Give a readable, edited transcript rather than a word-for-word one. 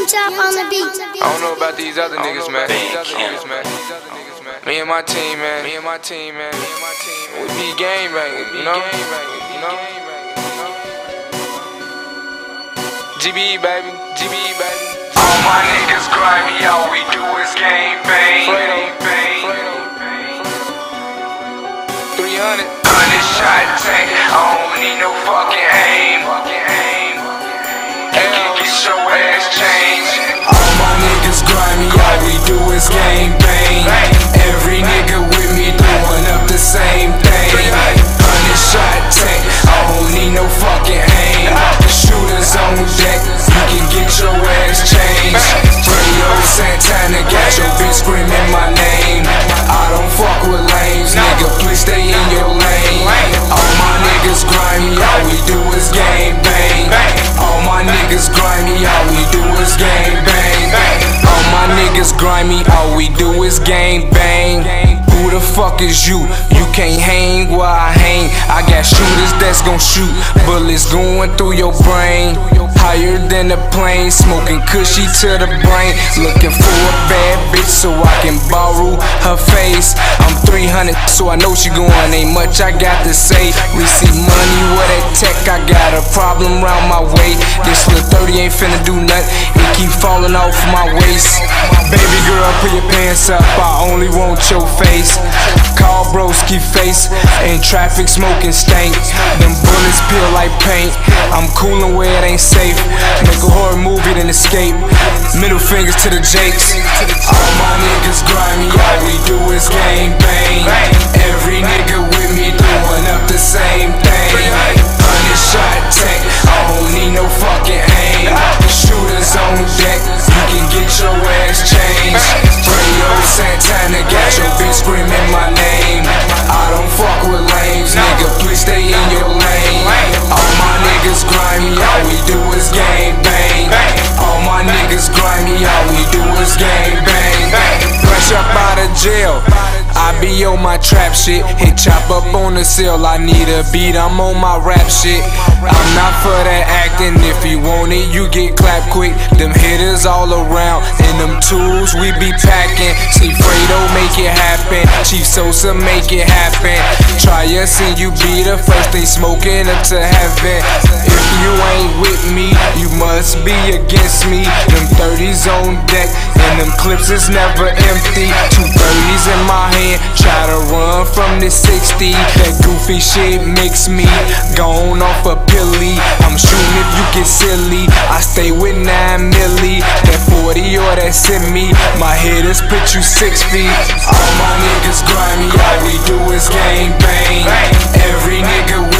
Chop on the beat. I don't know about these other niggas, man. Me and my team, man. We be gang banging, you know? GB, baby. All my niggas grimy, all we do is gang bang. 300 shot tank, I don't need no fucking aim. Get your ass changed. All my niggas grimy, all we do is gang bang. Every nigga with me doing up the same thing. 100 shot tank, I don't need no fucking aim. The shooters on deck, you can get your ass changed. Radio Santana got your bitch screaming my name. I don't fuck with lames, nigga, please stay in your lane. All my niggas grimy, all we do is gang bang. All my niggas grimy, all we do is gang bang. All my niggas grimy, all we do is gang bang. Who the fuck is you? You can't hang where I hang. I got shooters that's gon' shoot, bullets going through your brain. Higher than a plane, smoking cushy to the brain. Looking for a bad bitch so I can borrow her face. I'm 300, so I know she going, ain't much I got to say. Receive money with that tech, I got a problem round my way. This little 30 ain't finna do nothing, it keep falling off my waist. Baby girl, put your pants up, I only want your face. Call broski face, in traffic smoking stank. Them bullets peel like paint, I'm coolin' where it ain't safe. Make a horror movie then escape, middle fingers to the Jakes. All my niggas grimy, all we do is gang bang. Every nigga with me doing up the same thing. 100 shot tank, I don't need no fucking aim. The shooters on deck, you can get your ass changed. Radio Santana got your bitch screaming my name. I don't fuck with lames, nigga, please stay in your lane. All my niggas grimy, all we do is gang bang. All my niggas grimy, all we do is gang bang. Fresh up out of jail, I be on my trap shit. Hit chop up on the cell, I need a beat, I'm on my rap shit. I'm not for that acting, if you want it, you get clapped quick. Them hitters all around, and them tools we be packing. See Fredo make it happen, Chief Sosa make it happen. Try us and you be the first thing smoking up to heaven. If you ain't with me, you must be against me. Them 30s on deck, and them clips is never empty. 230s in my hand, try to run from the 60. That goofy shit makes me gone off a pilly. I'm shooting if you get silly, I stay with 9 milli. That 40 or that semi, my hitters put you 6 feet. All my niggas grimy, all we do is gang bang. Every nigga